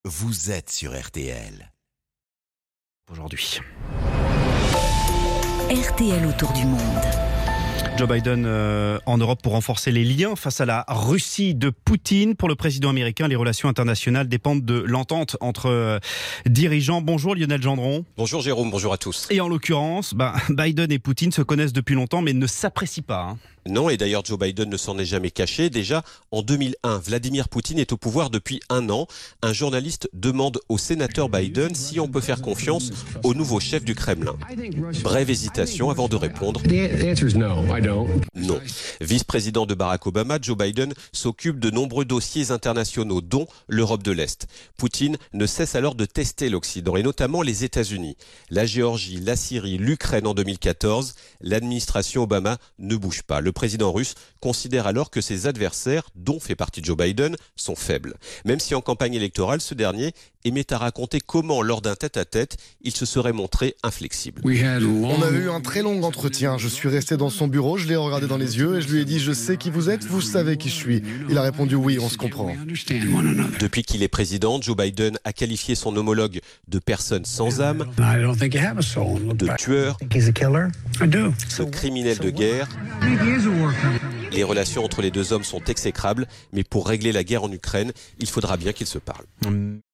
vous êtes sur RTL. Aujourd'hui. RTL autour du monde. Joe Biden en Europe pour renforcer les liens face à la Russie de Poutine. Pour le président américain, les relations internationales dépendent de l'entente entre dirigeants. Bonjour Lionel Gendron. Bonjour Jérôme, bonjour à tous. Et en l'occurrence, Biden et Poutine se connaissent depuis longtemps mais ne s'apprécient pas. Non, et d'ailleurs Joe Biden ne s'en est jamais caché. Déjà, en 2001, Vladimir Poutine est au pouvoir depuis 1 an. Un journaliste demande au sénateur Biden si on peut faire confiance au nouveau chef du Kremlin. Brève hésitation avant de répondre. Non. Vice-président de Barack Obama, Joe Biden s'occupe de nombreux dossiers internationaux, dont l'Europe de l'Est. Poutine ne cesse alors de tester l'Occident, et notamment les États-Unis. La Géorgie, la Syrie, l'Ukraine en 2014, l'administration Obama ne bouge pas. Le président russe considère alors que ses adversaires, dont fait partie Joe Biden, sont faibles. Même si en campagne électorale, ce dernier aimait à raconter comment, lors d'un tête-à-tête, il se serait montré inflexible. On a eu un très long entretien. Je suis resté dans son bureau, je l'ai regardé dans les yeux et je lui ai dit « Je sais qui vous êtes, vous savez qui je suis ». Il a répondu « Oui, on se comprend ». Depuis qu'il est président, Joe Biden a qualifié son homologue de personne sans âme, de tueur, de criminel de guerre. Les relations entre les deux hommes sont exécrables, mais pour régler la guerre en Ukraine, il faudra bien qu'ils se parlent.